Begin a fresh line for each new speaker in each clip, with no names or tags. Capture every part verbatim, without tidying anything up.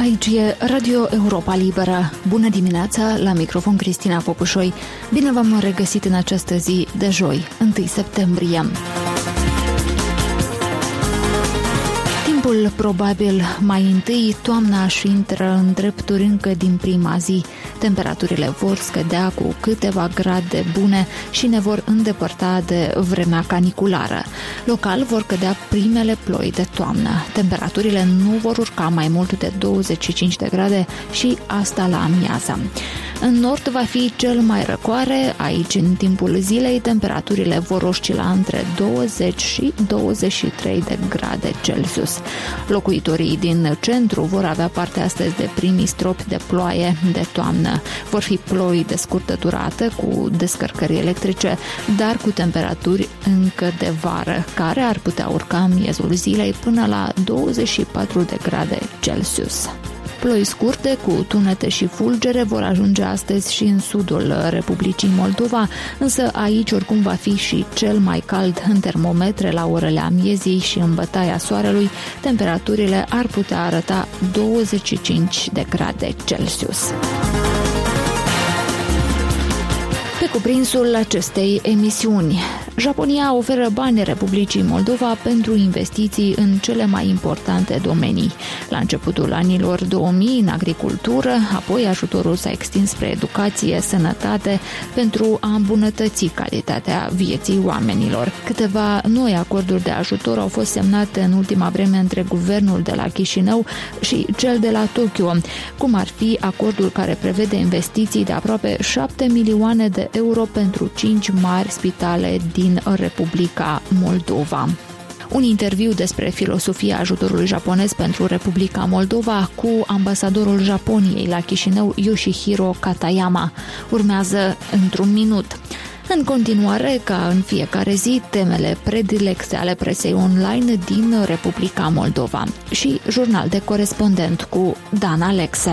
Aici e Radio Europa Liberă. Bună dimineața, la microfon Cristina Popușoi. Bine v-am regăsit în această zi de joi, întâi septembrie. Timpul probabil mai întâi, toamna își intră în drepturi încă din prima zi. Temperaturile vor scădea cu câteva grade bune și ne vor îndepărta de vremea caniculară. Local vor cădea primele ploi de toamnă. Temperaturile nu vor urca mai mult de douăzeci și cinci de grade și asta la amiază. În nord va fi cel mai răcoare, aici în timpul zilei temperaturile vor oscila între douăzeci și douăzeci și trei de grade Celsius. Locuitorii din centru vor avea parte astăzi de primii stropi de ploaie de toamnă. Vor fi ploi de scurtă durată cu descărcări electrice, dar cu temperaturi încă de vară, care ar putea urca în miezul zilei până la douăzeci și patru de grade Celsius. Ploi scurte cu tunete și fulgere vor ajunge astăzi și în sudul Republicii Moldova, însă aici oricum va fi și cel mai cald în termometre la orele amiezii și în bătaia soarelui. Temperaturile ar putea arăta douăzeci și cinci de grade Celsius. Pe cuprinsul acestei emisiuni, Japonia oferă bani Republicii Moldova pentru investiții în cele mai importante domenii. La începutul anilor două mii în agricultură, apoi ajutorul s-a extins spre educație, sănătate, pentru a îmbunătăți calitatea vieții oamenilor. Câteva noi acorduri de ajutor au fost semnate în ultima vreme între guvernul de la Chișinău și cel de la Tokyo, cum ar fi acordul care prevede investiții de aproape șapte milioane de euro pentru cinci mari spitale din Republica Moldova. Un interviu despre filosofia ajutorului japonez pentru Republica Moldova cu ambasadorul Japoniei la Chișinău, Yoshihiro Katayama. Urmează într-un minut. În continuare, ca în fiecare zi, temele predilecte ale presei online din Republica Moldova și jurnal de corespondent cu Dan Alexe.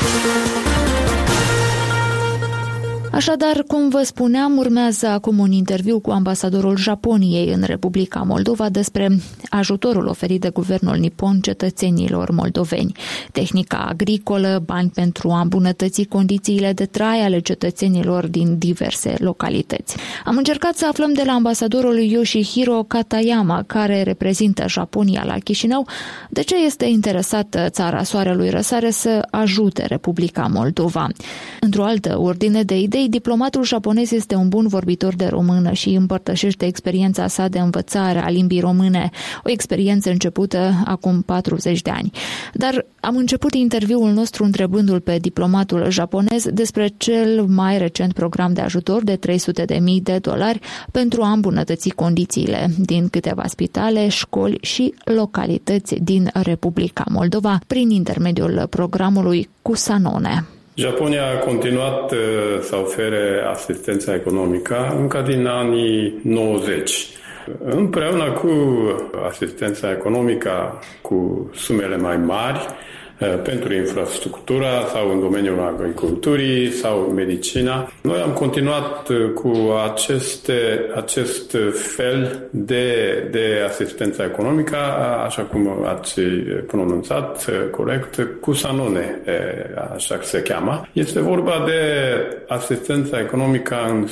Așadar, cum vă spuneam, urmează acum un interviu cu ambasadorul Japoniei în Republica Moldova despre ajutorul oferit de guvernul nipon cetățenilor moldoveni, tehnica agricolă, bani pentru a îmbunătăți condițiile de trai ale cetățenilor din diverse localități. Am încercat să aflăm de la ambasadorul Yoshihiro Katayama, care reprezintă Japonia la Chișinău, de ce este interesată țara soarelui răsare să ajute Republica Moldova. Într-o altă ordine de idei, diplomatul japonez este un bun vorbitor de română și împărtășește experiența sa de învățare a limbii române, o experiență începută acum patruzeci de ani. Dar am început interviul nostru întrebându-l pe diplomatul japonez despre cel mai recent program de ajutor de trei sute de mii de dolari pentru a îmbunătăți condițiile din câteva spitale, școli și localități din Republica Moldova prin intermediul programului Kusanone.
Japonia a continuat să ofere asistența economică încă din anii nouăzeci. Împreună cu asistența economică cu sumele mai mari pentru infrastructura sau în domeniul agriculturii sau medicina. Noi am continuat cu aceste, acest fel de, de asistență economică, așa cum ați pronunțat corect, Kusanone, așa se cheamă. Este vorba de asistența economică în